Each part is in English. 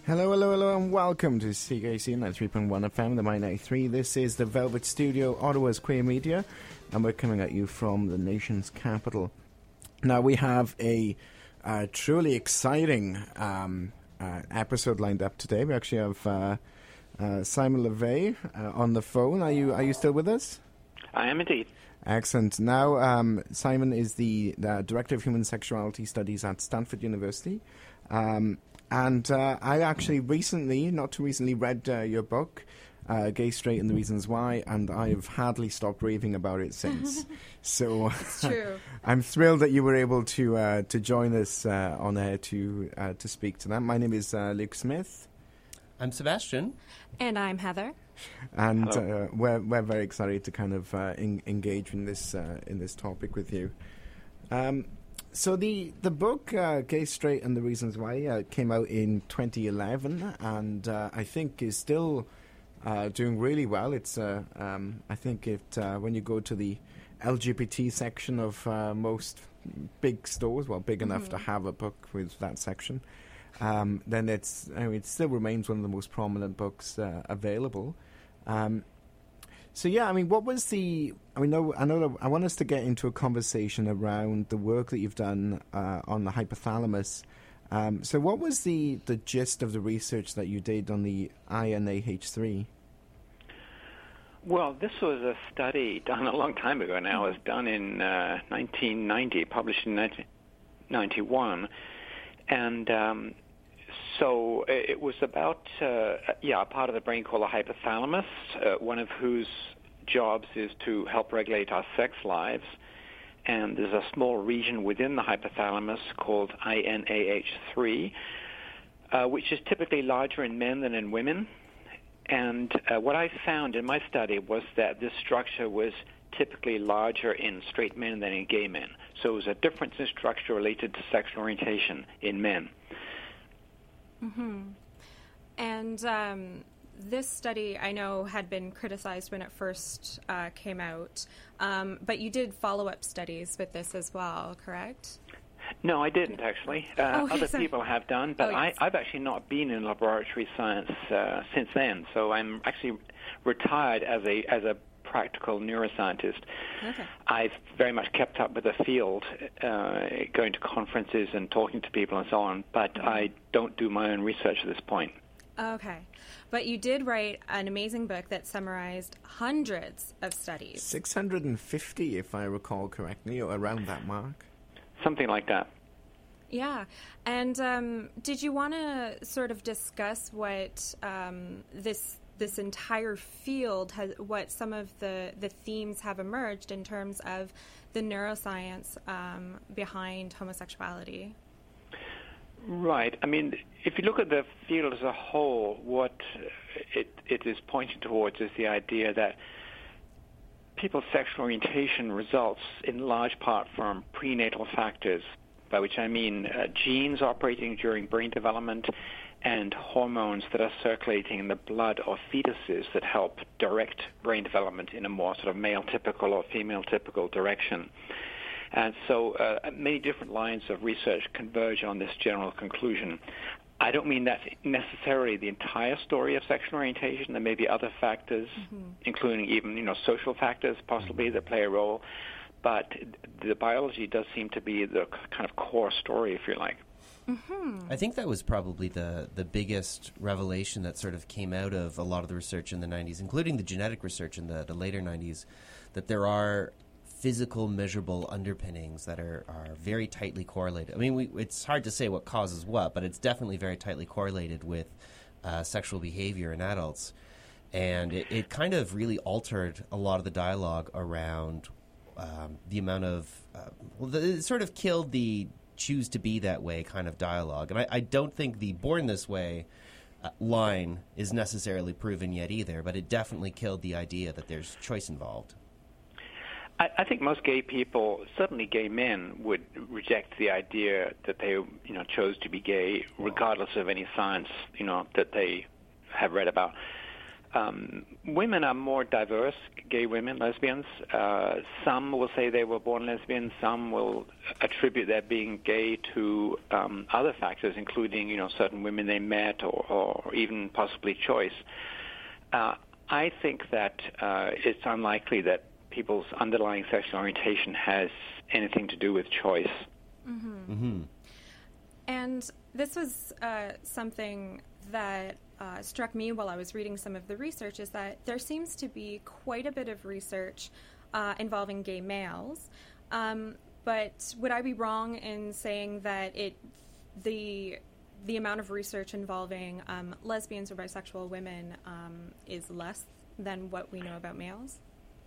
Hello, hello, hello, and welcome to CKC 93.1 FM, the My 93. This is the Velvet Studio, Ottawa's Queer Media, and we're coming at you from the nation's capital. Now, we have a truly exciting episode lined up today. We actually have Simon LeVay on the phone. Are you still with us? I am indeed. Excellent. Now, Simon is the Director of Human Sexuality Studies at Stanford University. And I actually not too recently, read your book, Gay, Straight and the Reasons Why, and I've hardly stopped raving about it since. So it's true. I'm thrilled that you were able to join us on air to speak to that. My name is Luke Smith. I'm Sebastian. And I'm Heather. And we're very excited to kind of engage in this topic with you. So the book, Gay, Straight and the Reasons Why, came out in 2011 and I think is still doing really well. It's I think when you go to the LGBT section of most big stores, well, big enough to have a book with that section, then it still remains one of the most prominent books available. So yeah, I mean, what was I want us to get into a conversation around the work that you've done on the hypothalamus. So what was the gist of the research that you did on the INAH3? Well, this was a study done a long time ago now. It was done in 1990, published in 1991. And so it was about, a part of the brain called the hypothalamus, one of whose jobs is to help regulate our sex lives. And there's a small region within the hypothalamus called INAH3, which is typically larger in men than in women. And what I found in my study was that this structure was typically larger in straight men than in gay men. So it was a difference in structure related to sexual orientation in men. Mm-hmm. And this study, I know, had been criticized when it first came out, but you did follow-up studies with this as well, correct? No, I didn't, actually. Other people have done, but I've actually not been in laboratory science since then, so I'm actually retired as a practical neuroscientist. Okay. I've very much kept up with the field, going to conferences and talking to people and so on, but I don't do my own research at this point. Okay. But you did write an amazing book that summarized hundreds of studies. 650, if I recall correctly, or around that mark. Something like that. Yeah. And did you want to sort of discuss what this entire field has, what some of the themes have emerged in terms of the neuroscience behind homosexuality? Right. I mean, if you look at the field as a whole, what it is pointing towards is the idea that people's sexual orientation results in large part from prenatal factors, by which I mean genes operating during brain development and hormones that are circulating in the blood of fetuses that help direct brain development in a more sort of male-typical or female-typical direction. And so many different lines of research converge on this general conclusion. I don't mean that's necessarily the entire story of sexual orientation. There may be other factors, including even social factors possibly that play a role. But the biology does seem to be the kind of core story, if you like. I think that was probably the biggest revelation that sort of came out of a lot of the research in the 90s, including the genetic research in the later 90s, that there are physical measurable underpinnings that are very tightly correlated. I mean, it's hard to say what causes what, but it's definitely very tightly correlated with sexual behavior in adults. And it kind of really altered a lot of the dialogue around the amount of it sort of killed the choose to be that way kind of dialogue. And I don't think the born this way line is necessarily proven yet either, but it definitely killed the idea that there's choice involved. I think most gay people, certainly gay men, would reject the idea that they, chose to be gay, regardless of any science, that they have read about. Women are more diverse, gay women, lesbians. Some will say they were born lesbian. Some will attribute their being gay to other factors, including certain women they met or even possibly choice. I think that it's unlikely that people's underlying sexual orientation has anything to do with choice. Mm-hmm. Mm-hmm. And this was something that struck me while I was reading some of the research, is that there seems to be quite a bit of research involving gay males. But would I be wrong in saying that the amount of research involving lesbians or bisexual women is less than what we know about males?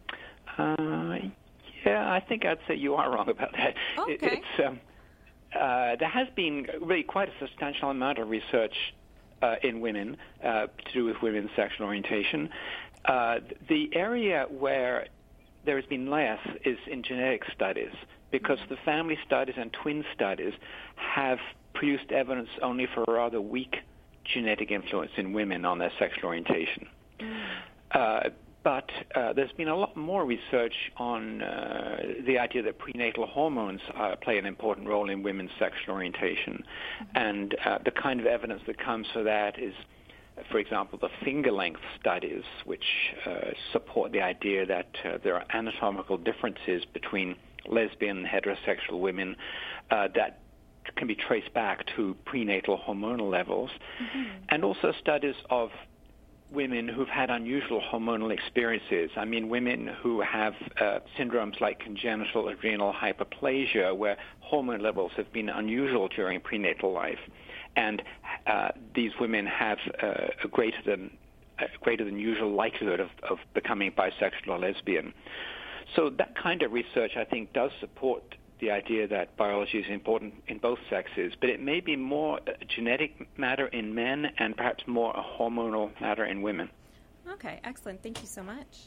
Yeah, I think I'd say you are wrong about that. Okay. There has been really quite a substantial amount of research in women to do with women's sexual orientation. The area where there has been less is in genetic studies, because the family studies and twin studies have produced evidence only for rather weak genetic influence in women on their sexual orientation. But there's been a lot more research on the idea that prenatal hormones play an important role in women's sexual orientation. And the kind of evidence that comes for that is, for example, the finger length studies, which support the idea that there are anatomical differences between lesbian and heterosexual women that can be traced back to prenatal hormonal levels, and also studies of women who've had unusual hormonal experiences. I mean, women who have syndromes like congenital adrenal hyperplasia, where hormone levels have been unusual during prenatal life, and these women have a greater than usual likelihood of becoming bisexual or lesbian. So that kind of research, I think, does support the idea that biology is important in both sexes, but it may be more a genetic matter in men and perhaps more a hormonal matter in women. Okay, excellent. Thank you so much.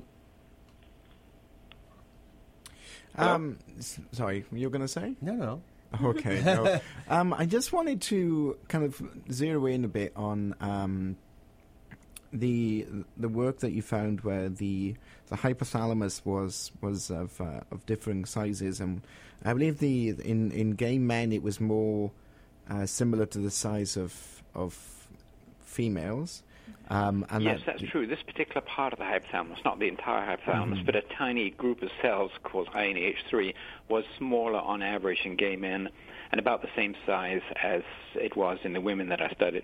Sorry, you were going to say? No. Okay. No. I just wanted to kind of zero in a bit on the work that you found where the hypothalamus was of differing sizes, and I believe in gay men it was more similar to the size of females. And yes, that's true. This particular part of the hypothalamus, not the entire hypothalamus, but a tiny group of cells called INH3, was smaller on average in gay men and about the same size as it was in the women that I studied.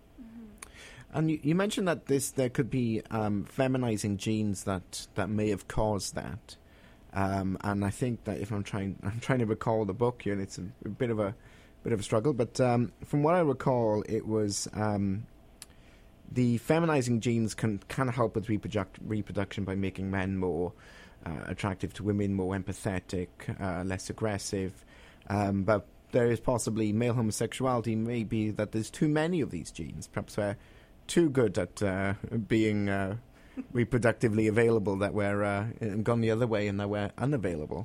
And you mentioned that there could be feminizing genes that may have caused that, and I think that if I'm trying to recall the book here, and it's a bit of a struggle, but from what I recall, it was the feminizing genes can kind of help with reproduction by making men more attractive to women, more empathetic, less aggressive, but there is possibly male homosexuality may be that there's too many of these genes, perhaps we're too good at being reproductively available that we're gone the other way and that we're unavailable.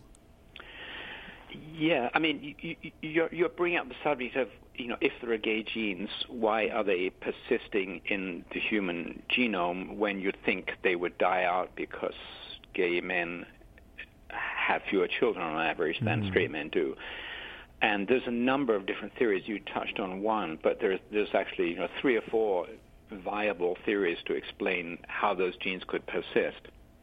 Yeah, I mean, you're bringing up the subject of, if there are gay genes, why are they persisting in the human genome when you'd think they would die out because gay men have fewer children on average than straight men do? And there's a number of different theories. You touched on one, but there's actually 3 or 4 viable theories to explain how those genes could persist.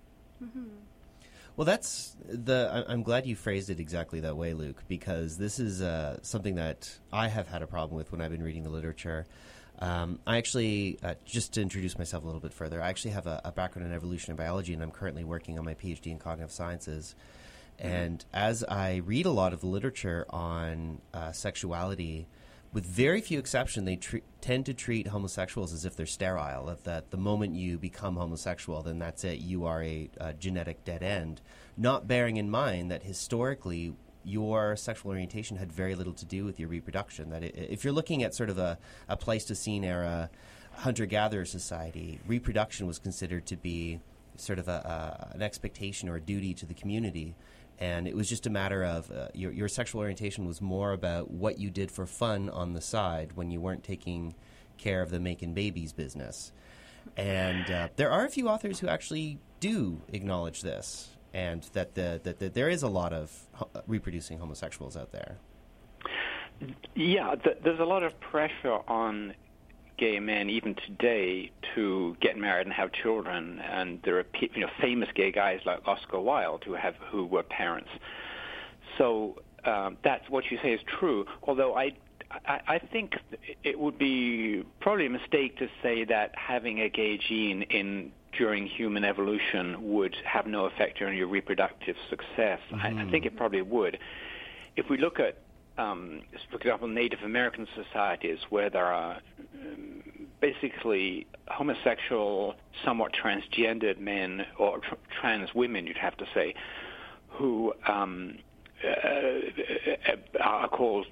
Well, I'm glad you phrased it exactly that way, Luke, because this is something that I have had a problem with when I've been reading the literature. I actually, just to introduce myself a little bit further, I actually have a background in evolutionary biology, and I'm currently working on my PhD in cognitive sciences. And as I read a lot of the literature on sexuality, with very few exceptions, they tend to treat homosexuals as if they're sterile, that the moment you become homosexual, then that's it, you are a genetic dead end, not bearing in mind that historically your sexual orientation had very little to do with your reproduction. That if you're looking at sort of a Pleistocene era hunter-gatherer society, reproduction was considered to be sort of an expectation or a duty to the community. And it was just a matter of your sexual orientation was more about what you did for fun on the side when you weren't taking care of the making babies business. And there are a few authors who actually do acknowledge this, and that there is a lot of reproducing homosexuals out there. Yeah, there's a lot of pressure on gay men even today to get married and have children, and there are famous gay guys like Oscar Wilde who were parents. So that's what you say is true. Although I think it would be probably a mistake to say that having a gay gene during human evolution would have no effect on your reproductive success. I think it probably would. If we look at, for example, Native American societies where there are basically homosexual, somewhat transgendered men, or trans women, you'd have to say, who are called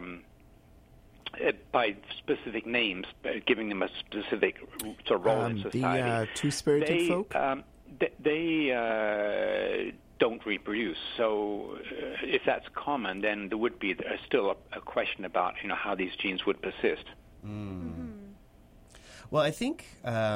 by specific names, giving them a specific sort of role in society. The two-spirited folk? They don't reproduce. So if that's common, then there would be still a question about how these genes would persist. Well, I think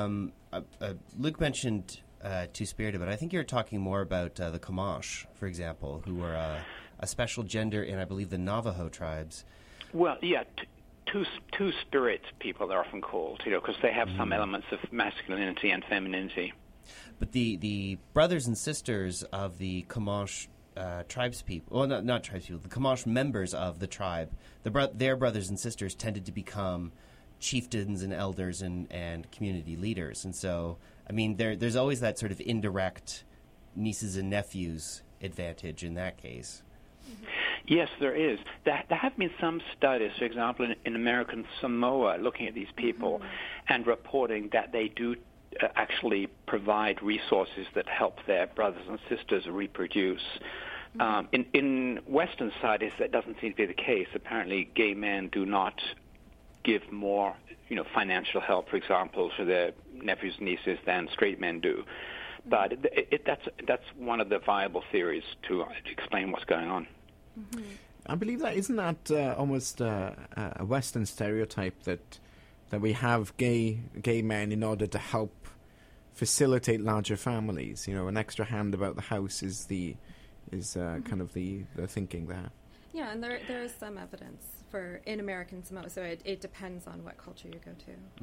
Luke mentioned two-spirited, but I think you're talking more about the Comanche, for example, who are a special gender in, I believe, the Navajo tribes. Well, yeah, two-spirit people they're often called, because they have some elements of masculinity and femininity. But the brothers and sisters of the Comanche tribespeople, well, not tribespeople, the Comanche members of the tribe, their brothers and sisters tended to become chieftains and elders and community leaders. And so, I mean, there's always that sort of indirect nieces and nephews advantage in that case. Yes, there is. There have been some studies, for example, in American Samoa, looking at these people and reporting that they do actually provide resources that help their brothers and sisters reproduce. In Western societies, that doesn't seem to be the case. Apparently, gay men do not give more, financial help, for example, to their nephews and nieces than straight men do. But that's one of the viable theories to explain what's going on. I believe isn't that almost a Western stereotype that we have gay men in order to help facilitate larger families. An extra hand about the house is kind of the thinking there. Yeah, and there is some evidence in American Samoa, so it depends on what culture you go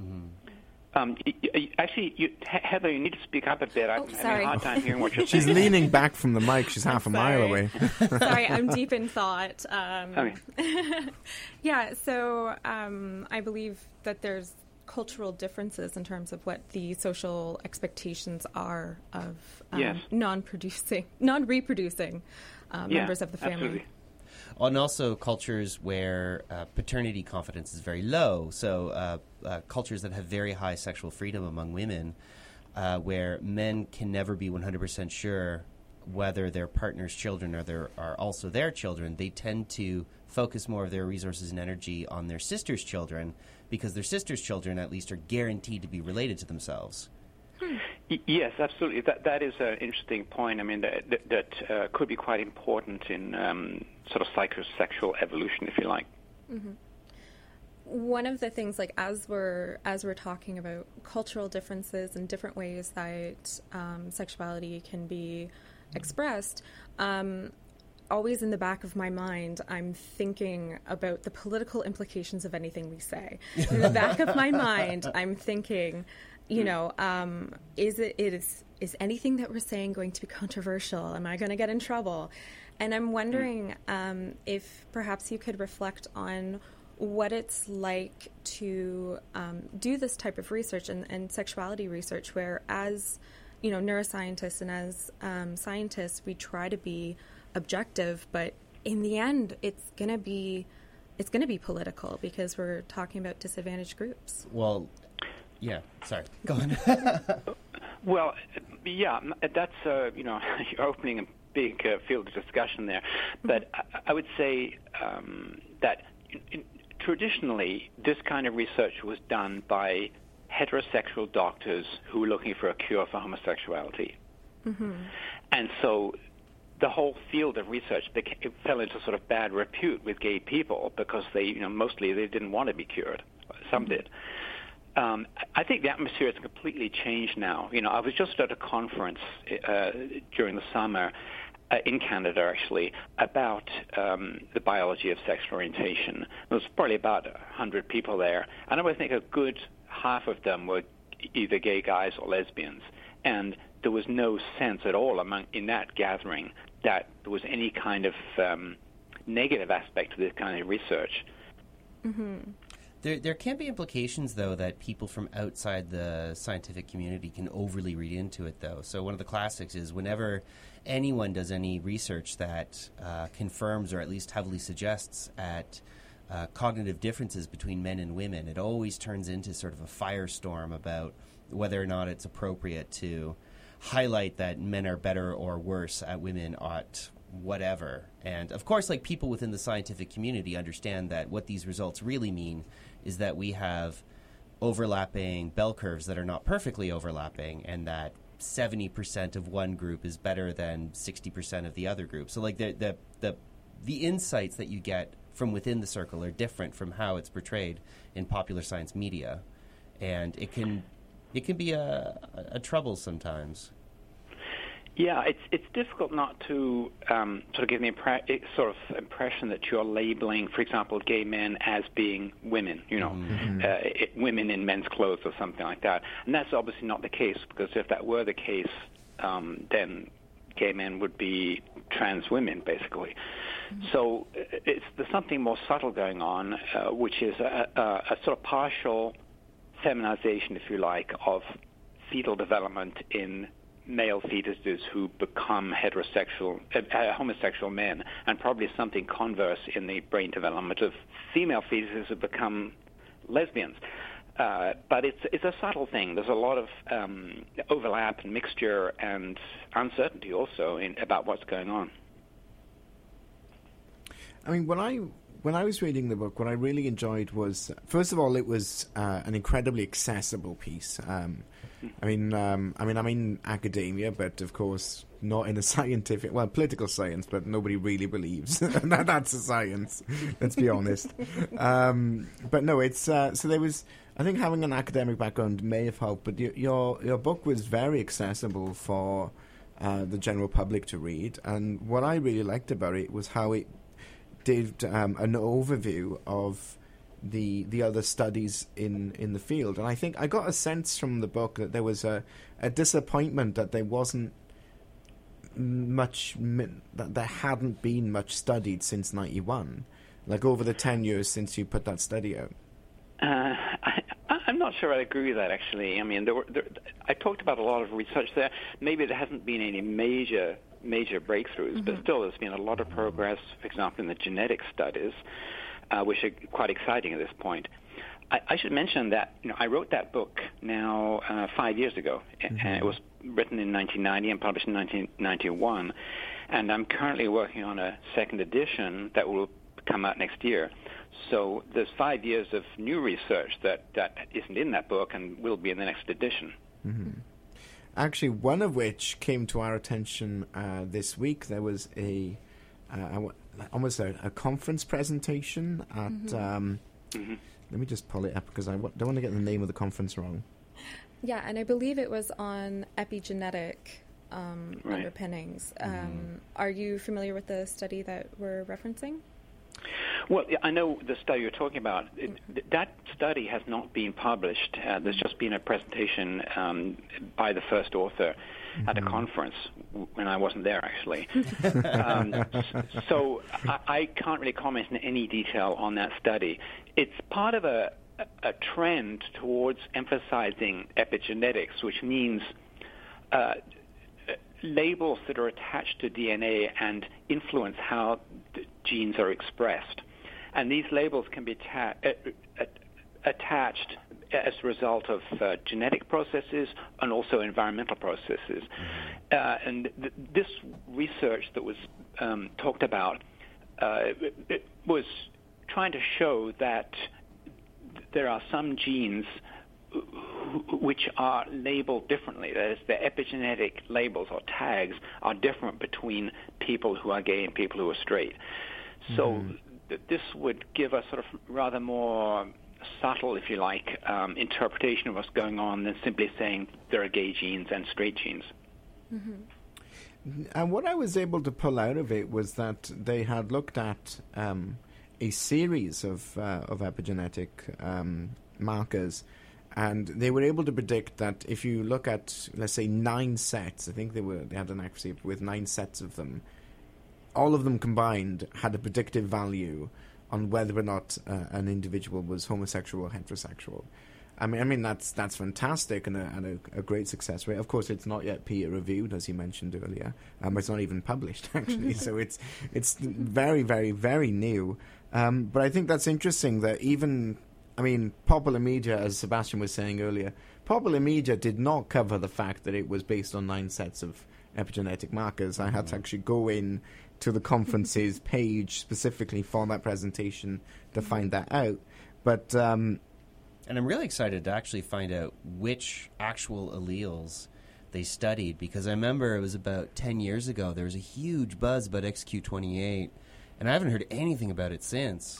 to. Actually, Heather, you need to speak up a bit. I'm having a hard time hearing what you're saying. She's leaning back from the mic. She's half a mile away. Sorry, I'm deep in thought. Okay. Yeah, so I believe that there's cultural differences in terms of what the social expectations are of non-reproducing members of the family. Absolutely. And also cultures where paternity confidence is very low. So cultures that have very high sexual freedom among women, where men can never be 100% sure whether their partner's children are also their children. They tend to focus more of their resources and energy on their sister's children, because their sister's children at least are guaranteed to be related to themselves. Yes, absolutely. That is an interesting point. I mean, that could be quite important in sort of psychosexual evolution, if you like. Mm-hmm. One of the things, like as we're talking about cultural differences and different ways that sexuality can be expressed, always in the back of my mind, I'm thinking about the political implications of anything we say. In the back of my mind, I'm thinking, is anything that we're saying going to be controversial? Am I going to get in trouble? And I'm wondering if perhaps you could reflect on what it's like to do this type of research and sexuality research, where as neuroscientists and as scientists, we try to be objective, but in the end, it's going to be political because we're talking about disadvantaged groups. Well, yeah. Sorry. Go on. Well, yeah, that's you're opening a big field of discussion there. But I would say that traditionally, this kind of research was done by heterosexual doctors who were looking for a cure for homosexuality, and so the whole field of research fell into sort of bad repute with gay people because they, mostly they didn't want to be cured. Some did. I think the atmosphere has completely changed now. I was just at a conference during the summer, in Canada, actually, about the biology of sexual orientation. There was probably about 100 people there, and I would think a good half of them were either gay guys or lesbians, and there was no sense at all in that gathering that there was any kind of negative aspect to this kind of research. Mm-hmm. There can be implications, though, that people from outside the scientific community can overly read into it, though. So one of the classics is whenever anyone does any research that confirms or at least heavily suggests at cognitive differences between men and women, it always turns into sort of a firestorm about whether or not it's appropriate to highlight that men are better or worse at women at whatever. And, of course, like, people within the scientific community understand that what these results really mean is that we have overlapping bell curves that are not perfectly overlapping, and that 70% of one group is better than 60% of the other group. So, like, the insights that you get from within the circle are different from how it's portrayed in popular science media, and it can be a trouble sometimes. Yeah, it's difficult not to sort of give the impression that you're labeling, for example, gay men as being women, women in men's clothes or something like that. And that's obviously not the case, because if that were the case, then gay men would be trans women, basically. Mm-hmm. So there's something more subtle going on, which is a sort of partial feminization, if you like, of fetal development in male fetuses who become homosexual men, and probably something converse in the brain development of female fetuses who become lesbians. But it's a subtle thing. There's a lot of overlap and mixture and uncertainty also about what's going on. I mean, when I was reading the book, what I really enjoyed was, first of all, it was an incredibly accessible piece. I'm in academia, but of course not in a scientific, political science, but nobody really believes that that's a science. Let's be honest. But no, it's so there was. I think having an academic background may have helped, but your book was very accessible for the general public to read, and what I really liked about it was how it did an overview of the other studies in the field. And I think I got a sense from the book that there was a disappointment that there wasn't much, that there hadn't been much studied since 91, like over the 10 years since you put that study out. I'm not sure I agree with that, actually. I mean, I talked about a lot of research there. Maybe there hasn't been any major breakthroughs, but still there's been a lot of progress, for example, in the genetic studies, which are quite exciting at this point. I should mention that I wrote that book now 5 years ago. It was written in 1990 and published in 1991, and I'm currently working on a second edition that will come out next year. So there's 5 years of new research that isn't in that book and will be in the next edition. Mm-hmm. Actually, one of which came to our attention this week. There was almost a conference presentation at... Let me just pull it up because I don't want to get the name of the conference wrong. Yeah, and I believe it was on epigenetic underpinnings. Are you familiar with the study that we're referencing? Well, I know the study you're talking about. That study has not been published. There's just been a presentation by the first author at a conference when I wasn't there, actually. So I can't really comment in any detail on that study. It's part of a trend towards emphasizing epigenetics, which means labels that are attached to DNA and influence how the genes are expressed. And these labels can be attached as a result of genetic processes and also environmental processes. And this research that was talked about it was trying to show that there are some genes which are labeled differently. That is, the epigenetic labels or tags are different between people who are gay and people who are straight. So this would give a sort of rather more subtle, if you like, interpretation of what's going on than simply saying there are gay genes and straight genes. And what I was able to pull out of it was that they had looked at a series of epigenetic markers, and they were able to predict that if you look at, let's say, 9 sets, I think they had an accuracy with 9 sets of them, all of them combined had a predictive value on whether or not an individual was homosexual or heterosexual. I mean that's fantastic and a great success rate. Of course, it's not yet peer reviewed, as you mentioned earlier. It's not even published actually, so it's very, very, very new. But I think that's interesting that even, I mean, popular media, as Sebastian was saying earlier, popular media did not cover the fact that it was based on 9 sets of epigenetic markers. I had to actually go in to the conference's page specifically for that presentation to find that out. But and I'm really excited to actually find out which actual alleles they studied, because I remember it was about 10 years ago there was a huge buzz about XQ28, and I haven't heard anything about it since.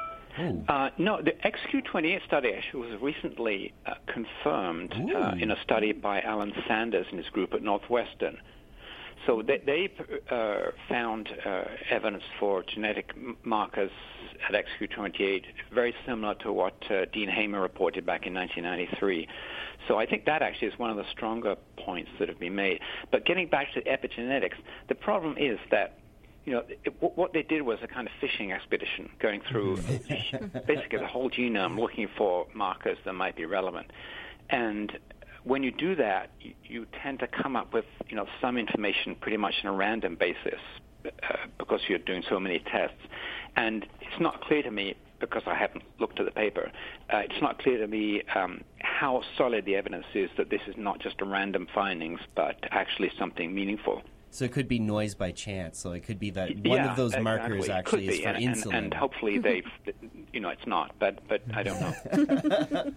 No, the XQ28 study actually was recently confirmed in a study by Alan Sanders and his group at Northwestern. So they found evidence for genetic markers at XQ28 very similar to what Dean Hamer reported back in 1993. So I think that actually is one of the stronger points that have been made. But getting back to epigenetics, the problem is that what they did was a kind of fishing expedition, going through basically the whole genome looking for markers that might be relevant. And when you do that, you tend to come up with some information pretty much on a random basis because you're doing so many tests. And it's not clear to me, because I haven't looked at the paper, it's not clear to me how solid the evidence is that this is not just a random findings, but actually something meaningful. So it could be noise by chance. So it could be that one of those markers actually is for insulin. And hopefully it's not, but I don't know.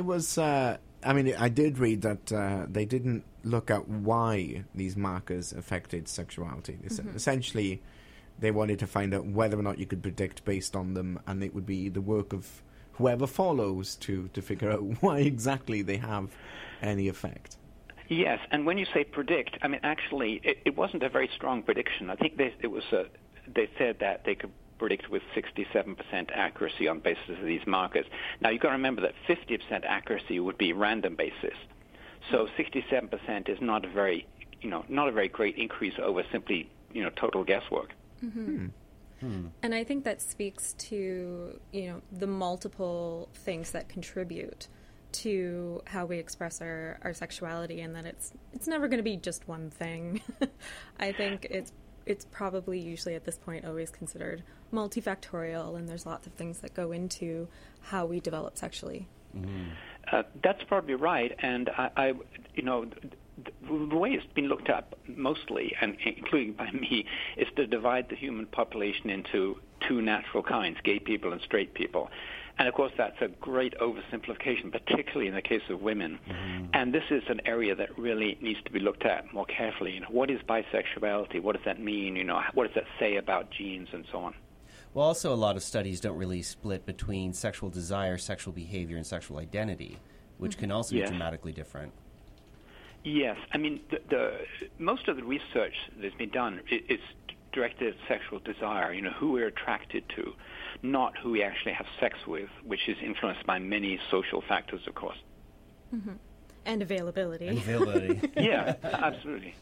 I did read that they didn't look at why these markers affected sexuality. Essentially, they wanted to find out whether or not you could predict based on them, and it would be the work of whoever follows to figure out why exactly they have any effect. Yes, and when you say predict, I mean, actually, it wasn't a very strong prediction. I think they said that they could predict with 67% accuracy on basis of these markers. Now, you've got to remember that 50% accuracy would be random basis. So 67% is not a very great increase over simply, total guesswork. Mm-hmm. And I think that speaks to, the multiple things that contribute to how we express our sexuality, and that it's never going to be just one thing. I think it's probably usually at this point always considered multifactorial, and there's lots of things that go into how we develop sexually. Mm-hmm. That's probably right, and I the way it's been looked at mostly, and including by me, is to divide the human population into 2 natural kinds, gay people and straight people. And, of course, that's a great oversimplification, particularly in the case of women. Mm-hmm. And this is an area that really needs to be looked at more carefully. What is bisexuality? What does that mean? What does that say about genes and so on? Well, also a lot of studies don't really split between sexual desire, sexual behavior, and sexual identity, which can also be dramatically different. Yes. I mean, the most of the research that's been done is directed at sexual desire, who we're attracted to, not who we actually have sex with, which is influenced by many social factors, of course. Mm-hmm. And availability. Yeah, absolutely.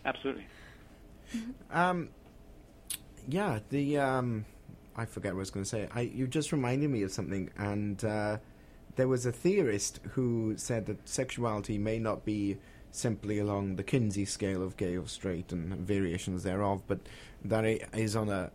I forget what I was going to say. You just reminded me of something, and there was a theorist who said that sexuality may not be simply along the Kinsey scale of gay or straight and variations thereof, but that it is on a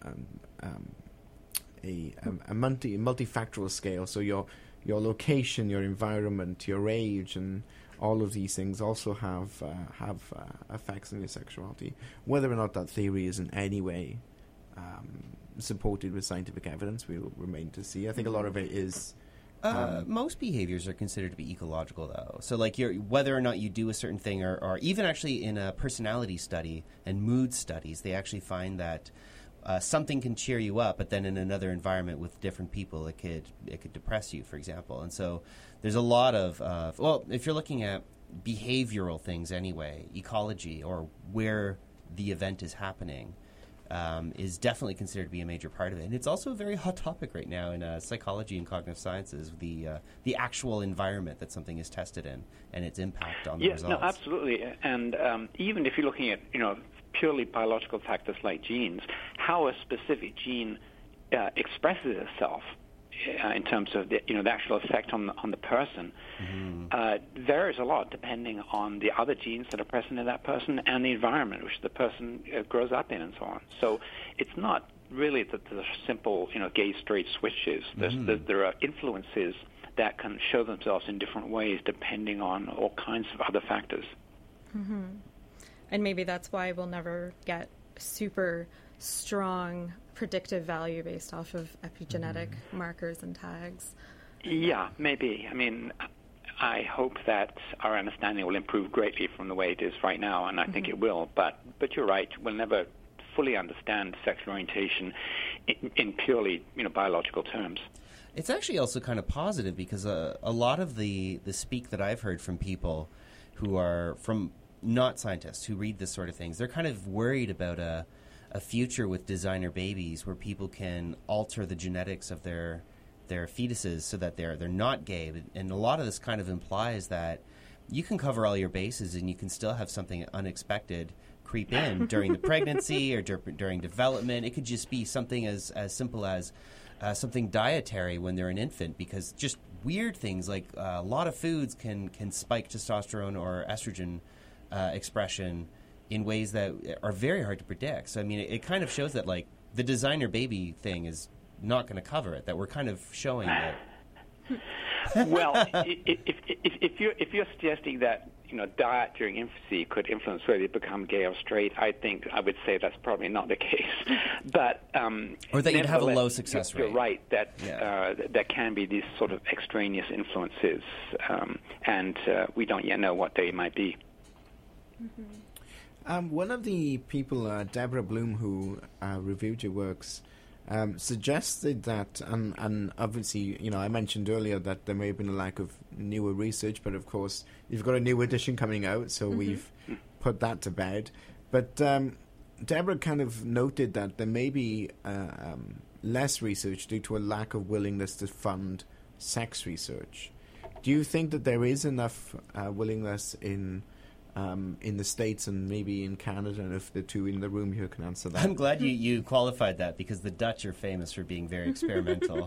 multifactorial scale. So your location, your environment, your age, and all of these things also have effects on your sexuality. Whether or not that theory is in any way supported with scientific evidence, we will remain to see. I think a lot of it is. Most behaviors are considered to be ecological, though. So, like, whether or not you do a certain thing, or even actually in a personality study and mood studies, they actually find that something can cheer you up, but then in another environment with different people, it could depress you, for example. And so, there's a lot of if you're looking at behavioral things anyway, ecology, or where the event is happening is definitely considered to be a major part of it. And it's also a very hot topic right now in psychology and cognitive sciences, the actual environment that something is tested in and its impact on the results. No, absolutely. And even if you're looking at, purely biological factors like genes, how a specific gene expresses itself in terms of the actual effect on the person varies a lot depending on the other genes that are present in that person and the environment which the person grows up in and so on. So it's not really that the simple gay straight switches. There are influences that can show themselves in different ways depending on all kinds of other factors. And maybe that's why we'll never get super strong predictive value based off of epigenetic markers and tags. Yeah, maybe. I mean, I hope that our understanding will improve greatly from the way it is right now, and I think it will. But you're right, we'll never fully understand sexual orientation in purely biological terms. It's actually also kind of positive because a lot of the speak that I've heard from people who are from not scientists who read this sort of things, they're kind of worried about a future with designer babies where people can alter the genetics of their fetuses so that they're not gay. And a lot of this kind of implies that you can cover all your bases and you can still have something unexpected creep in during the pregnancy or during development. It could just be something as simple as something dietary when they're an infant, because just weird things like a lot of foods can spike testosterone or estrogen expression in ways that are very hard to predict. So, I mean, it kind of shows that, like, the designer baby thing is not going to cover it, that we're kind of showing that. Well, if you're suggesting that, diet during infancy could influence whether you become gay or straight, I would say that's probably not the case. But or that you'd have a low success rate. You're right, that there can be these sort of extraneous influences, and we don't yet know what they might be. One of the people, Deborah Bloom, who reviewed your works, suggested that, and obviously, I mentioned earlier that there may have been a lack of newer research, but of course, you've got a new edition coming out, so we've put that to bed. But Deborah kind of noted that there may be less research due to a lack of willingness to fund sex research. Do you think that there is enough willingness in the States and maybe in Canada, and if the two in the room here can answer that? I'm glad you qualified that, because the Dutch are famous for being very experimental.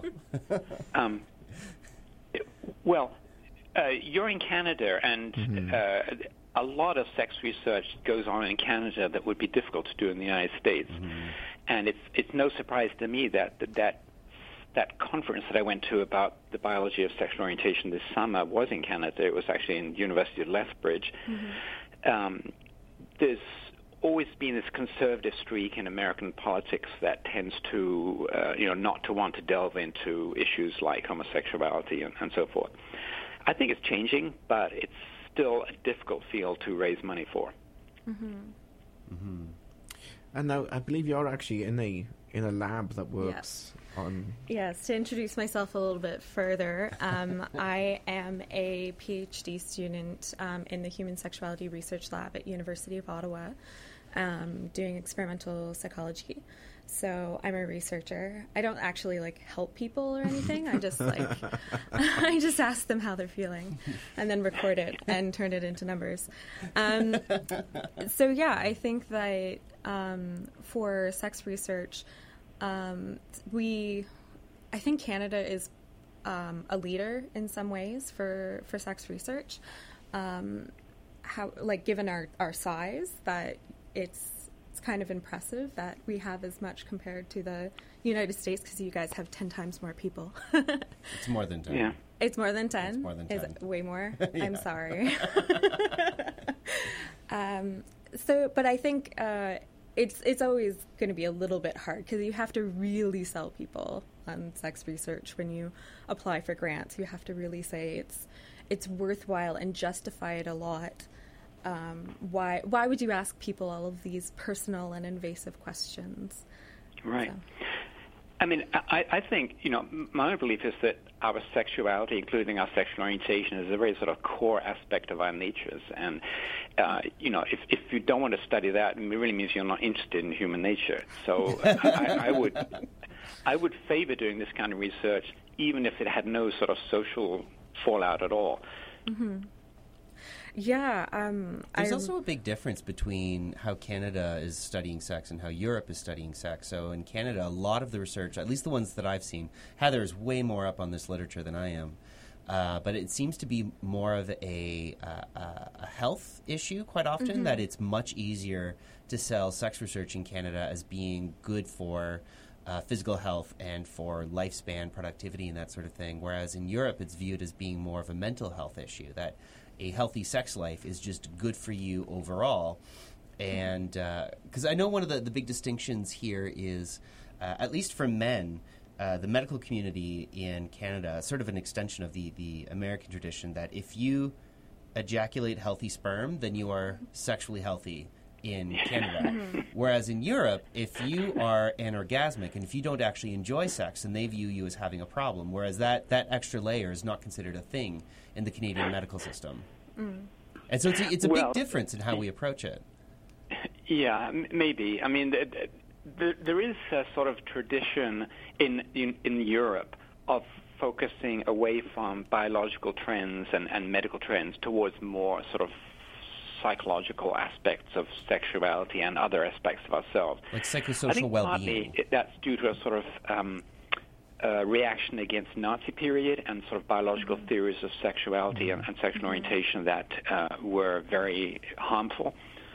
Well, you're in Canada, and a lot of sex research goes on in Canada that would be difficult to do in the United States. And it's no surprise to me that conference that I went to about the biology of sexual orientation this summer was in Canada. It was actually in the University of Lethbridge. There's always been this conservative streak in American politics that tends to, not to want to delve into issues like homosexuality and so forth. I think it's changing, but it's still a difficult field to raise money for. And now I believe you're actually in a lab that works on... Yes, to introduce myself a little bit further, I am a PhD student in the Human Sexuality Research Lab at University of Ottawa, doing experimental psychology. So I'm a researcher. I don't actually help people or anything. I just I just ask them how they're feeling, and then record it and turn it into numbers. So yeah, I think that for sex research, I think Canada is a leader in some ways for sex research. Given our size, that it's kind of impressive that we have as much compared to the United States, because you guys have 10 times more people. It's more than 10. Yeah. It's more than 10? It's more than 10. Is it way more? Yeah. I'm sorry. But I think it's always going to be a little bit hard, because you have to really sell people on sex research when you apply for grants. You have to really say it's worthwhile and justify it a lot. Why would you ask people all of these personal and invasive questions? Right. So. I mean, I think, my belief is that our sexuality, including our sexual orientation, is a very sort of core aspect of our natures. And, if you don't want to study that, it really means you're not interested in human nature. So I would favor doing this kind of research, even if it had no sort of social fallout at all. Mm-hmm. Yeah. There's also a big difference between how Canada is studying sex and how Europe is studying sex. So in Canada, a lot of the research, at least the ones that I've seen, Heather is way more up on this literature than I am. But it seems to be more of a health issue quite often, mm-hmm. that it's much easier to sell sex research in Canada as being good for physical health and for lifespan, productivity, and that sort of thing. Whereas in Europe, it's viewed as being more of a mental health issue, that a healthy sex life is just good for you overall. And because I know one of the big distinctions here is, at least for men, the medical community in Canada, sort of an extension of the American tradition, that if you ejaculate healthy sperm, then you are sexually healthy in Canada. Whereas in Europe, if you are anorgasmic and if you don't actually enjoy sex, then they view you as having a problem, whereas that extra layer is not considered a thing in the Canadian medical system. And so it's a big difference in how we approach it. Yeah, maybe. I mean, there is a sort of tradition in Europe of focusing away from biological trends and medical trends towards more sort of psychological aspects of sexuality and other aspects of ourselves. Like psychosocial I think well-being. Partly that's due to a sort of reaction against Nazi period and sort of biological theories of sexuality and sexual orientation that were very harmful.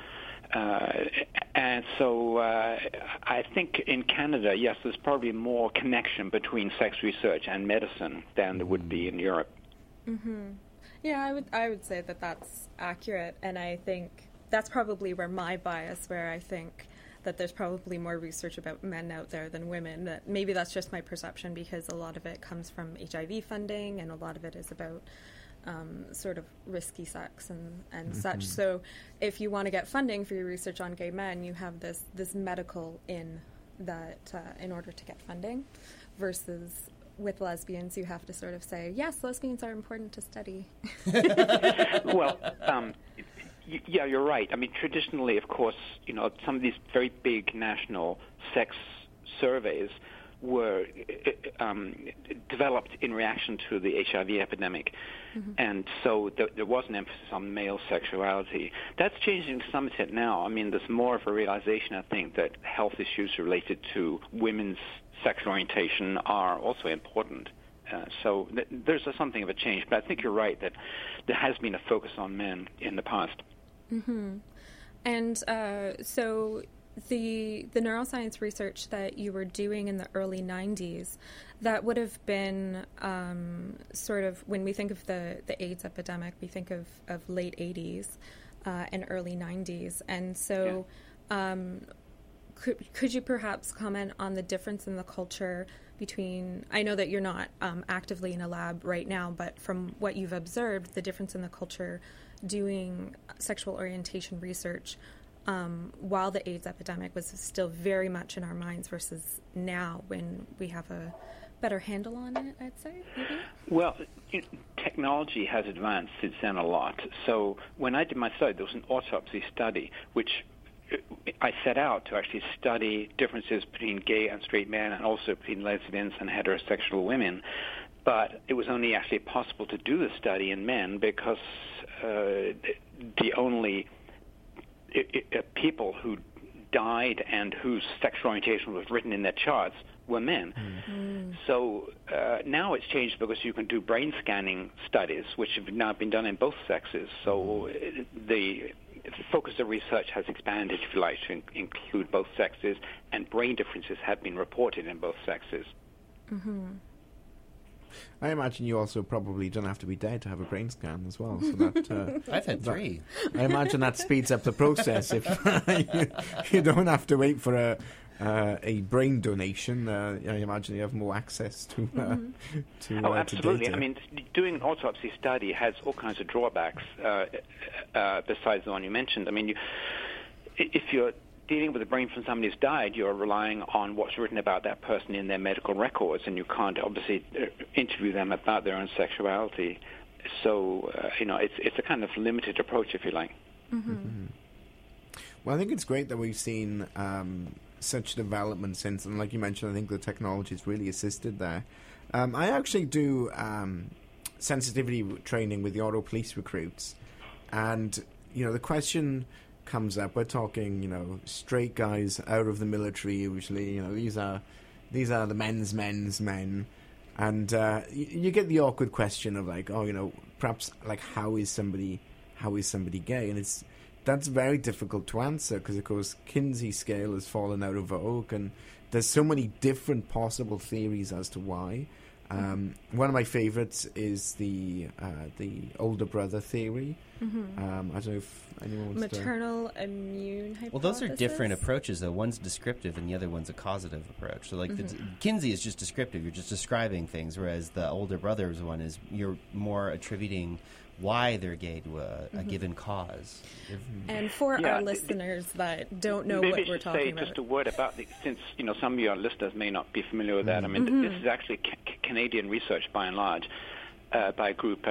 And so I think in Canada, yes, there's probably more connection between sex research and medicine than there would be in Europe. Mm-hmm. Yeah, I would say that that's accurate, and I think that's probably where my bias, where I think that there's probably more research about men out there than women. That maybe that's just my perception, because a lot of it comes from HIV funding, and a lot of it is about sort of risky sex and such. So if you want to get funding for your research on gay men, you have this medical in that in order to get funding, versus with lesbians, you have to sort of say, yes, lesbians are important to study. Well, yeah, you're right. I mean, traditionally, of course, some of these very big national sex surveys were developed in reaction to the HIV epidemic. And so there was an emphasis on male sexuality. That's changing to some extent now. I mean, there's more of a realization, I think, that health issues related to women's sexual orientation are also important. So there's something of a change. But I think you're right that there has been a focus on men in the past. And so the neuroscience research that you were doing in the early 90s, that would have been sort of, when we think of the AIDS epidemic, we think of late 80s and early 90s. And so could you perhaps comment on the difference in the culture between, I know that you're not actively in a lab right now, but from what you've observed, the difference in the culture doing sexual orientation research while the AIDS epidemic was still very much in our minds versus now when we have a better handle on it, I'd say, maybe? Well, technology has advanced since then a lot. So when I did my study, there was an autopsy study, which I set out to actually study differences between gay and straight men and also between lesbians and heterosexual women. But it was only actually possible to do the study in men because the only people who died and whose sexual orientation was written in their charts were men. So now it's changed because you can do brain scanning studies, which have now been done in both sexes. So the focus of research has expanded, if you like, to include both sexes, and brain differences have been reported in both sexes. I imagine you also probably don't have to be dead to have a brain scan as well. So that I've had 3. I imagine that speeds up the process if you don't have to wait for a brain donation. I imagine you have more access to absolutely. To data. I mean, doing an autopsy study has all kinds of drawbacks besides the one you mentioned. I mean, if you're dealing with a brain from somebody who's died, you're relying on what's written about that person in their medical records, and you can't obviously interview them about their own sexuality. So, it's a kind of limited approach, if you like. Mm-hmm. Mm-hmm. Well, I think it's great that we've seen such development since, and like you mentioned, I think the technology has really assisted there. I actually do sensitivity training with the Auto Police recruits, and the question comes up. We're talking, straight guys out of the military usually. These are the men's men, and you get the awkward question of like, perhaps like how is somebody gay, and that's very difficult to answer because, of course, Kinsey scale has fallen out of vogue, and there's so many different possible theories as to why. One of my favorites is the older brother theory. Mm-hmm. I don't know if anyone wants maternal immune hypothesis. Well, those are different approaches, though. One's descriptive and the other one's a causative approach. So, like, Kinsey is just descriptive. You're just describing things, whereas the older brother's one is you're more attributing why they're gay to a given cause. And for our listeners that don't know what we're talking about. Just a word about since some of your listeners may not be familiar with that. I mean, this is actually Canadian research by and large, by a group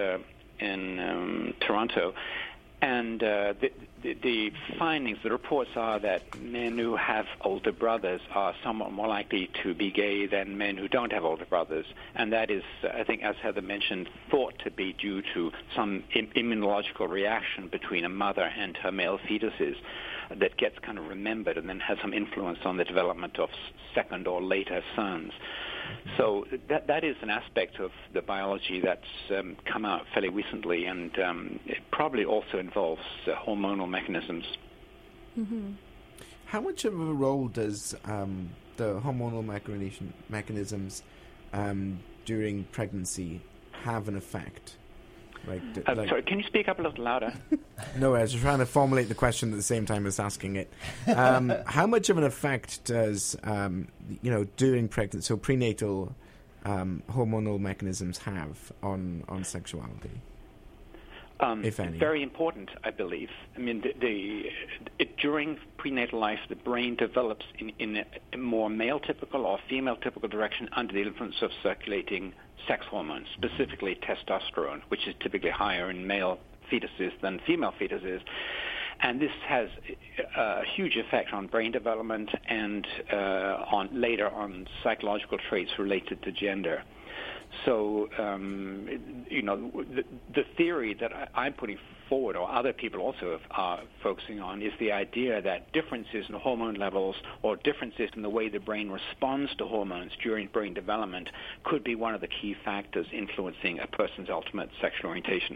in Toronto, and the findings, the reports are that men who have older brothers are somewhat more likely to be gay than men who don't have older brothers, and that is, I think, as Heather mentioned, thought to be due to some immunological reaction between a mother and her male fetuses that gets kind of remembered and then has some influence on the development of second or later sons. So that is an aspect of the biology that's come out fairly recently, and it probably also involves hormonal mechanisms. Mm-hmm. How much of a role does the hormonal mechanisms during pregnancy have an effect? Sorry, can you speak up a little louder? No, I was trying to formulate the question at the same time as asking it. How much of an effect does, during pregnancy, so prenatal hormonal mechanisms have on sexuality, if any? Very important, I believe. I mean, during prenatal life, the brain develops in a more male-typical or female-typical direction under the influence of circulating sex hormones, specifically testosterone, which is typically higher in male fetuses than female fetuses. And this has a huge effect on brain development and later on psychological traits related to gender. So, the theory that I'm putting forward, or other people also are focusing on, is the idea that differences in hormone levels or differences in the way the brain responds to hormones during brain development could be one of the key factors influencing a person's ultimate sexual orientation.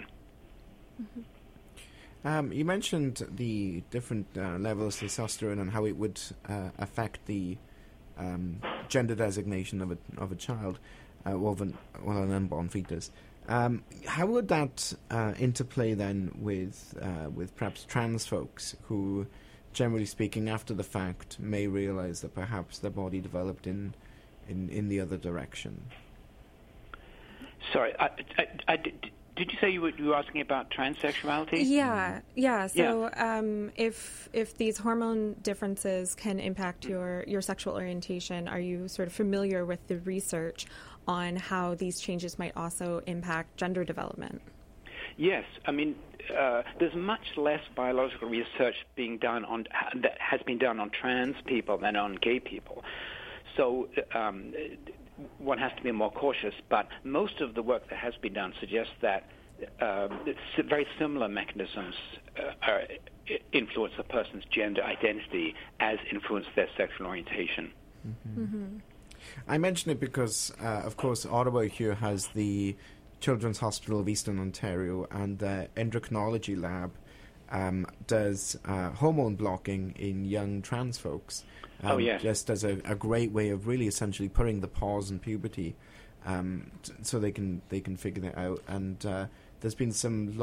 Mm-hmm. You mentioned the different levels of testosterone and how it would affect the gender designation of a child. An unborn fetus. How would that interplay then with perhaps trans folks who, generally speaking, after the fact, may realize that perhaps their body developed in the other direction? Sorry, did you say you were asking about transsexuality? Yeah. So if these hormone differences can impact your sexual orientation, are you sort of familiar with the research on how these changes might also impact gender development? Yes. I mean, there's much less biological research that has been done on trans people than on gay people. So one has to be more cautious, but most of the work that has been done suggests that very similar mechanisms influence a person's gender identity as influence their sexual orientation. Mm-hmm. Mm-hmm. I mention it because, of course, Ottawa here has the Children's Hospital of Eastern Ontario, and the endocrinology lab does hormone blocking in young trans folks. Just as a great way of really essentially putting the pause in puberty, so they can figure that out. And there's been some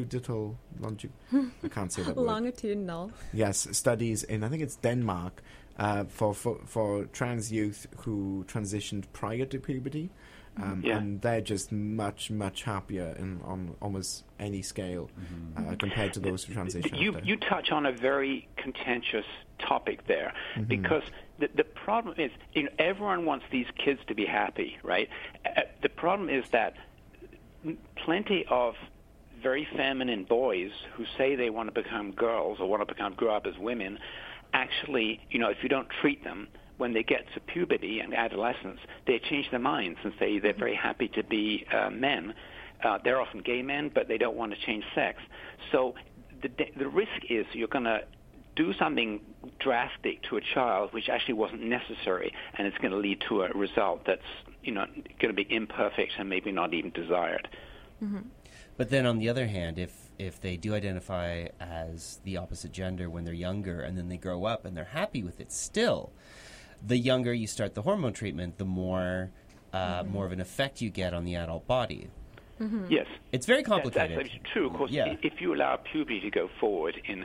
I can't say that word. Longitudinal. Yes, studies in, I think it's Denmark, for trans youth who transitioned prior to puberty. And they're just much, much happier on almost any scale compared to those who transition. You touch on a very contentious topic there, because the problem is, everyone wants these kids to be happy, right? The problem is that plenty of very feminine boys who say they want to become girls or want to grow up as women, actually, if you don't treat them, when they get to puberty and adolescence, they change their minds and say they're very happy to be men. They're often gay men, but they don't want to change sex. So the risk is you're going to do something drastic to a child which actually wasn't necessary, and it's going to lead to a result that's going to be imperfect and maybe not even desired. But then on the other hand, if they do identify as the opposite gender when they're younger and then they grow up and they're happy with it still, the younger you start the hormone treatment, the more of an effect you get on the adult body. Yes, it's very complicated. That's true. Of course, if you allow puberty to go forward in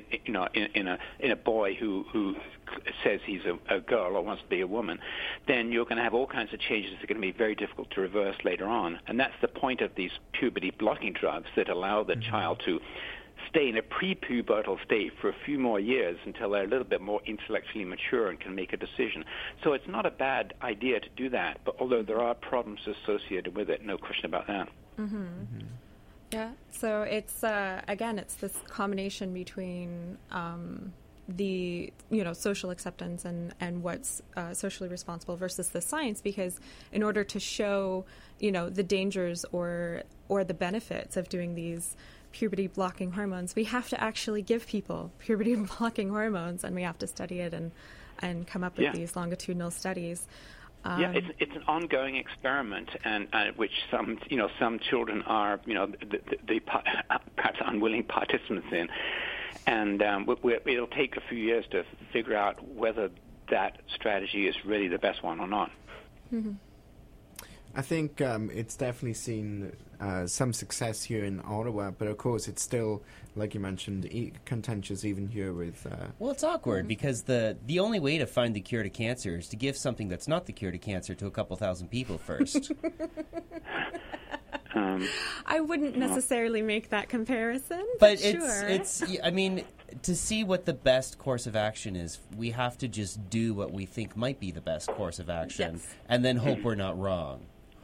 a boy who says he's a girl or wants to be a woman, then you're going to have all kinds of changes that are going to be very difficult to reverse later on. And that's the point of these puberty blocking drugs that allow the child to stay in a pre-pubertal state for a few more years until they're a little bit more intellectually mature and can make a decision. So it's not a bad idea to do that, but although there are problems associated with it, no question about that. Yeah, so it's, again, it's this combination between the, social acceptance and what's socially responsible versus the science, because in order to show, the dangers or the benefits of doing these puberty-blocking hormones, we have to actually give people puberty-blocking hormones, and we have to study it and come up with these longitudinal studies. It's an ongoing experiment, and which some children are the perhaps unwilling participants in, and it'll take a few years to figure out whether that strategy is really the best one or not. I think it's definitely seen some success here in Ottawa, but of course it's still, like you mentioned, contentious even here with... Well, it's awkward because the only way to find the cure to cancer is to give something that's not the cure to cancer to a couple thousand people first. I wouldn't necessarily make that comparison, but sure. it's I mean, to see what the best course of action is, we have to just do what we think might be the best course of action, and then hope we're not wrong.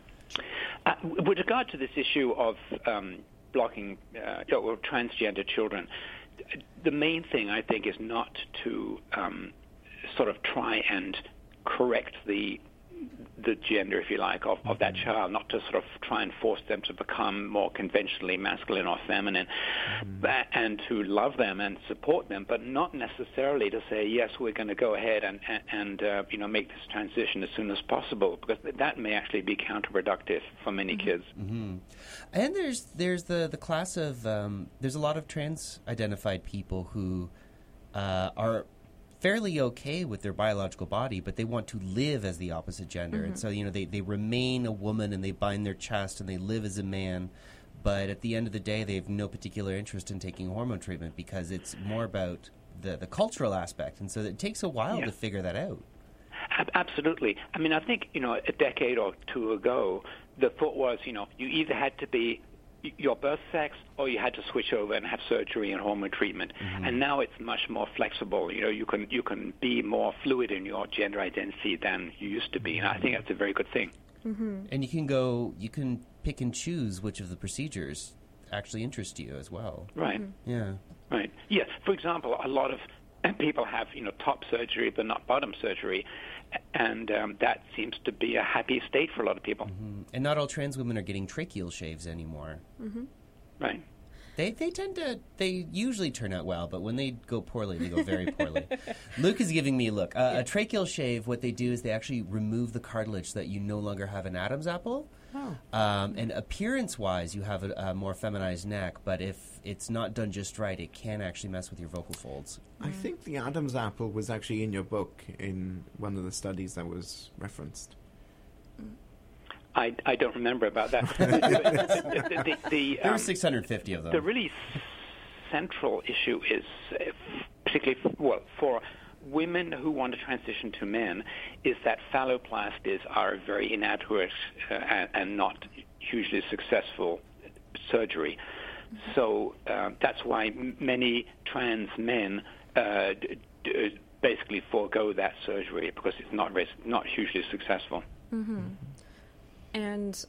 With regard to this issue of blocking or transgender children, the main thing, I think, is not to sort of try and correct the gender, if you like, of that child, not to sort of try and force them to become more conventionally masculine or feminine, and to love them and support them, but not necessarily to say, yes, we're going to go ahead and make this transition as soon as possible, because that may actually be counterproductive for many kids. And there's the class of there's a lot of trans-identified people who are fairly okay with their biological body, but they want to live as the opposite gender. And so, they remain a woman and they bind their chest and they live as a man, but at the end of the day, they have no particular interest in taking hormone treatment because it's more about the cultural aspect. And so it takes a while to figure that out. Absolutely. I mean, I think, a decade or two ago, the thought was, you either had to be your birth sex or you had to switch over and have surgery and hormone treatment. And now it's much more flexible. You can be more fluid in your gender identity than you used to be. And I think that's a very good thing. And you can pick and choose which of the procedures actually interest you as well. Right. Yeah. Right. Yes. For example, a lot of people have, top surgery but not bottom surgery. And that seems to be a happy state for a lot of people. And not all trans women are getting tracheal shaves anymore. Right. They usually turn out well, but when they go poorly, they go very poorly. Luke is giving me a look. A tracheal shave, what they do is they actually remove the cartilage so that you no longer have an Adam's apple. And appearance-wise, you have a more feminized neck, but if it's not done just right, it can actually mess with your vocal folds. I think the Adam's apple was actually in your book in one of the studies that was referenced. I don't remember about that. There were 650 of them. The really central issue is, particularly for women who want to transition to men is that phalloplasties are very inadequate and not hugely successful surgery. So that's why many trans men basically forego that surgery because it's not hugely successful. Mm-hmm. And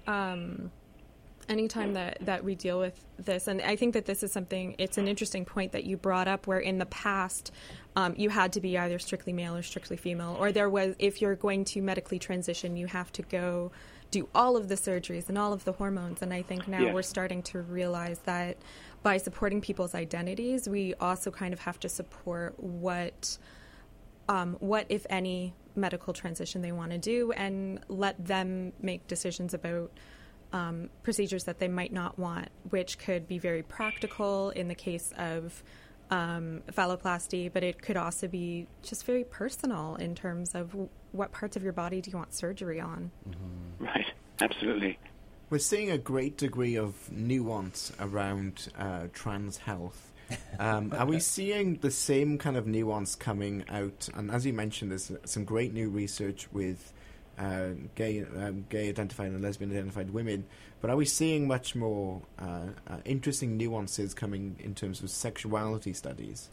anytime that we deal with this, and I think that this is something, it's an interesting point that you brought up, where in the past you had to be either strictly male or strictly female, or there was, if you're going to medically transition, you have to go do all of the surgeries and all of the hormones. And I think now we're starting to realize that by supporting people's identities, we also kind of have to support what if any, medical transition they want to do, and let them make decisions about procedures that they might not want, which could be very practical in the case of phalloplasty, but it could also be just very personal in terms of what parts of your body do you want surgery on. Mm-hmm. Right, absolutely. We're seeing a great degree of nuance around trans health. Are we seeing the same kind of nuance coming out? And as you mentioned, there's some great new research with gay-identified and lesbian-identified women. But are we seeing much more interesting nuances coming in terms of sexuality studies?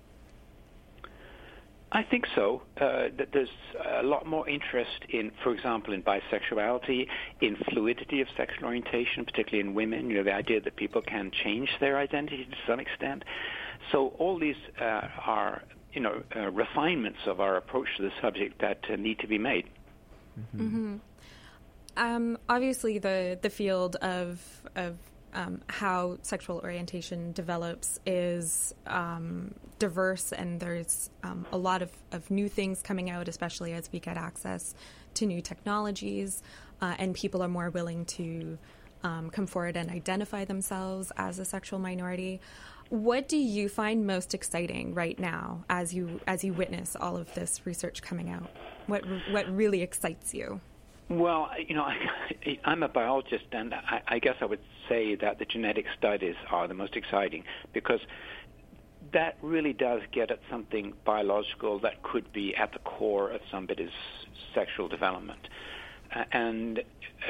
I think so. That there's a lot more interest in, for example, in bisexuality, in fluidity of sexual orientation, particularly in women. The idea that people can change their identity to some extent. So all these are, refinements of our approach to the subject that need to be made. Mm-hmm. Obviously, the field of how sexual orientation develops is diverse, and there's a lot of new things coming out, especially as we get access to new technologies, and people are more willing to come forward and identify themselves as a sexual minority. What do you find most exciting right now as you witness all of this research coming out? What really excites you? Well, I'm a biologist, and I guess I would say that the genetic studies are the most exciting, because that really does get at something biological that could be at the core of somebody's sexual development. And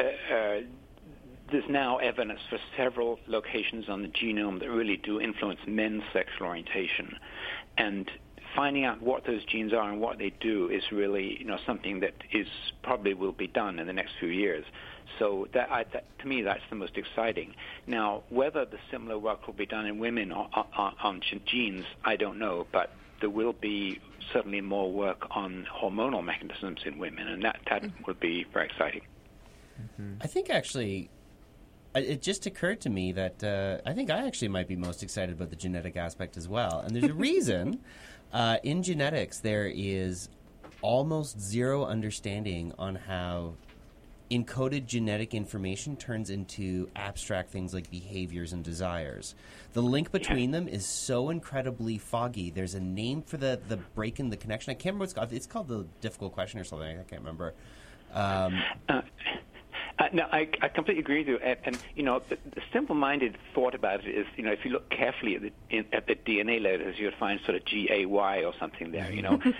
there's now evidence for several locations on the genome that really do influence men's sexual orientation. And finding out what those genes are and what they do is really, something that probably will be done in the next few years. So that to me, that's the most exciting. Now, whether the similar work will be done in women on genes, I don't know, but there will be certainly more work on hormonal mechanisms in women, and that would be very exciting. Mm-hmm. I think actually, it just occurred to me that I think I actually might be most excited about the genetic aspect as well. And there's a reason. In genetics, there is almost zero understanding on how encoded genetic information turns into abstract things like behaviors and desires. The link between them is so incredibly foggy. There's a name for the break in the connection. I can't remember what it's called. It's called the difficult question or something. I can't remember. No, I completely agree with you. And the simple-minded thought about it is, if you look carefully at the DNA letters, you'll find sort of GAY or something there,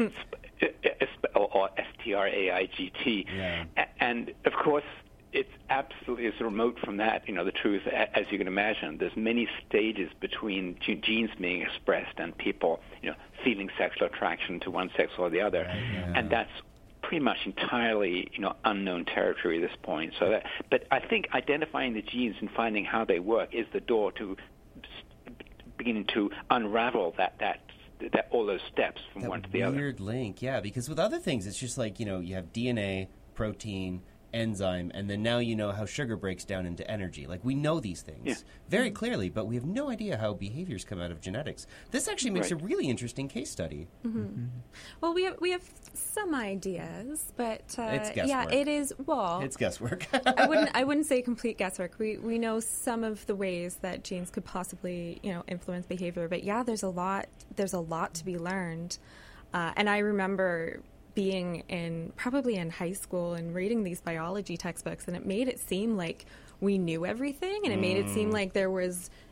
or STRAIGT. Yeah. And, of course, it's absolutely as remote from that, the truth, as you can imagine. There's many stages between genes being expressed and people, feeling sexual attraction to one sex or the other. Right, yeah. And that's pretty much entirely, unknown territory at this point. So, but I think identifying the genes and finding how they work is the door to beginning to unravel that all those steps from one to the other. Weird link, yeah. Because with other things, it's just like you have DNA, protein, enzyme, and then now you know how sugar breaks down into energy. Like, we know these things very clearly, but we have no idea how behaviors come out of genetics. This actually makes a really interesting case study. Mm-hmm. Mm-hmm. Well, we have some ideas, but it's guesswork. Yeah, it is. Well, it's guesswork. I wouldn't say complete guesswork. We know some of the ways that genes could possibly influence behavior, but yeah, there's a lot to be learned. And I remember being probably in high school and reading these biology textbooks, and it made it seem like we knew everything, and it made it seem like there was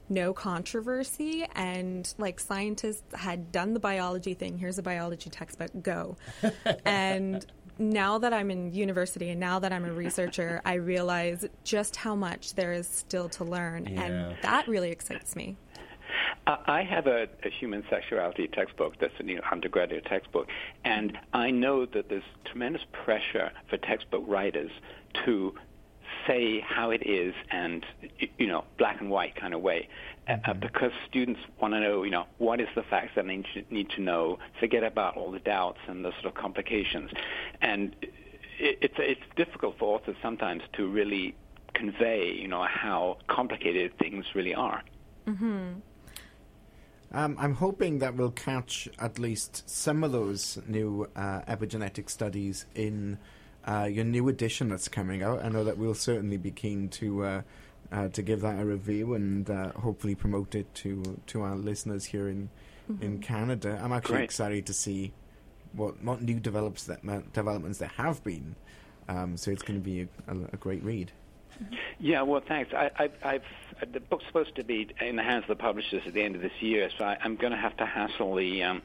no controversy, and like scientists had done the biology thing. Here's a biology textbook, go. And now that I'm in university and now that I'm a researcher, I realize just how much there is still to learn, and that really excites me. I have a human sexuality textbook that's an undergraduate textbook, and I know that there's tremendous pressure for textbook writers to say how it is, and black and white kind of way, because students want to know, what is the facts that they need to know. Forget about all the doubts and the sort of complications, and it's difficult for authors sometimes to really convey, how complicated things really are. Mm-hmm. I'm hoping that we'll catch at least some of those new epigenetic studies in your new edition that's coming out. I know that we'll certainly be keen to give that a review and hopefully promote it to our listeners here in Canada. I'm actually excited to see what new developments there have been. So it's going to be a great read. Yeah, well, thanks. The book's supposed to be in the hands of the publishers at the end of this year, so I'm going to have to hassle the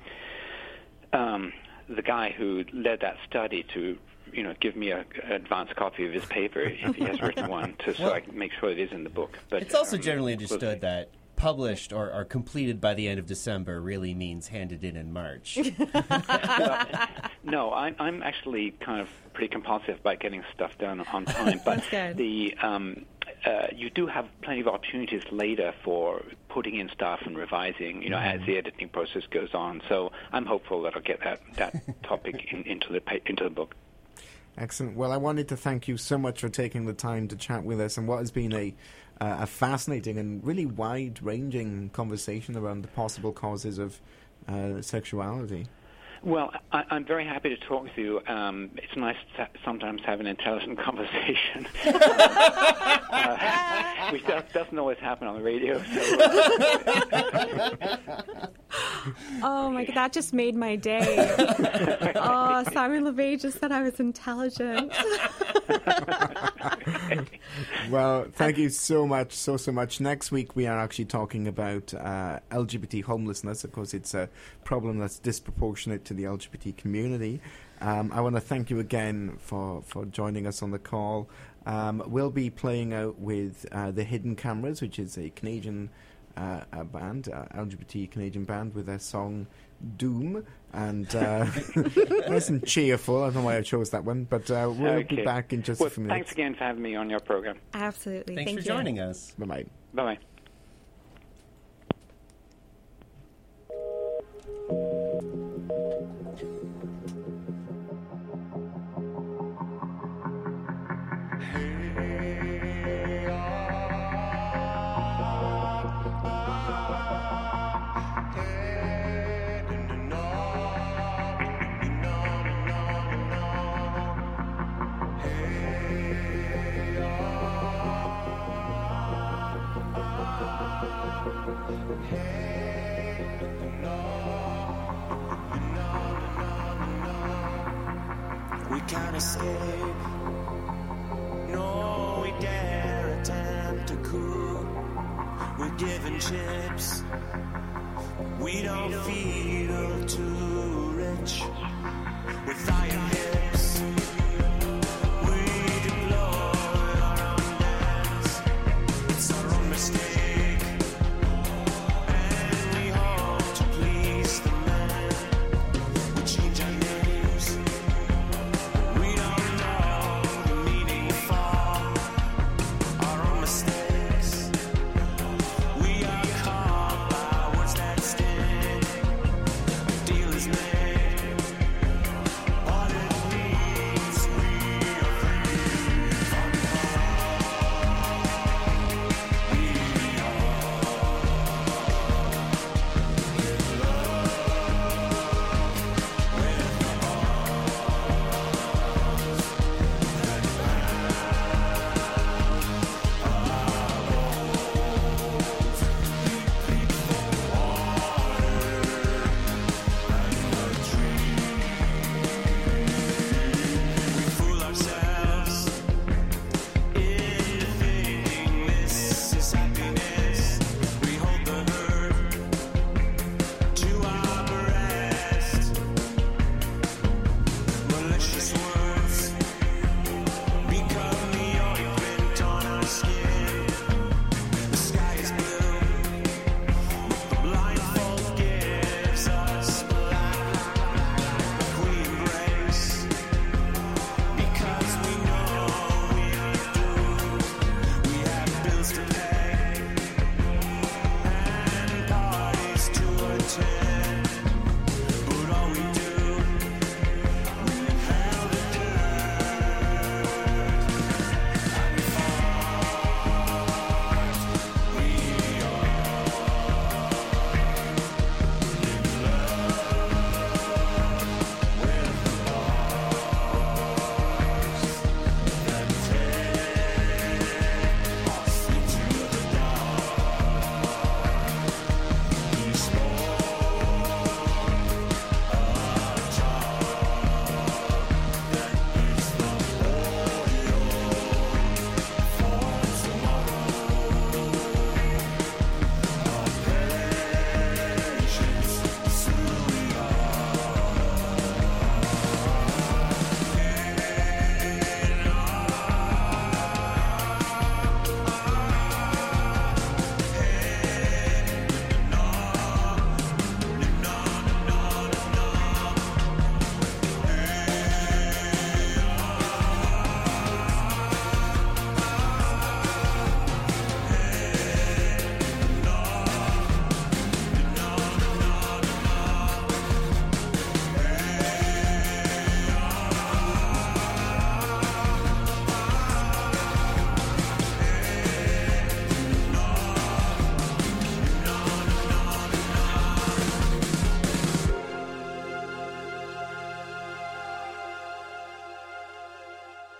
guy who led that study to, give me an advance copy of his paper if he has written one, so I can make sure it is in the book. But it's also generally understood that published or completed by the end of December really means handed in March. No, I'm actually kind of pretty compulsive about getting stuff done on time. But you do have plenty of opportunities later for putting in stuff and revising, as the editing process goes on. So I'm hopeful that I'll get that topic into the book. Excellent. Well, I wanted to thank you so much for taking the time to chat with us, and what has been a fascinating and really wide-ranging conversation around the possible causes of sexuality. Well, I'm very happy to talk with you. It's nice to sometimes have an intelligent conversation, which doesn't always happen on the radio. So. Oh my God, that just made my day. Oh, Simon LeVay just said I was intelligent. Well, thank you so much, so much. Next week we are actually talking about LGBT homelessness. Of course, it's a problem that's disproportionate to the LGBT community. I want to thank you again for joining us on the call. We'll be playing out with the Hidden Cameras, which is a Canadian band, LGBT Canadian band, with their song Doom, and nice and cheerful. I don't know why I chose that one, but we'll be back in just a few minutes. Thanks again for having me on your program. Absolutely. Thanks for joining us. Bye-bye. Bye-bye. We can't escape, no, we dare attempt to coup. We're given chips, we don't feel too rich. With iron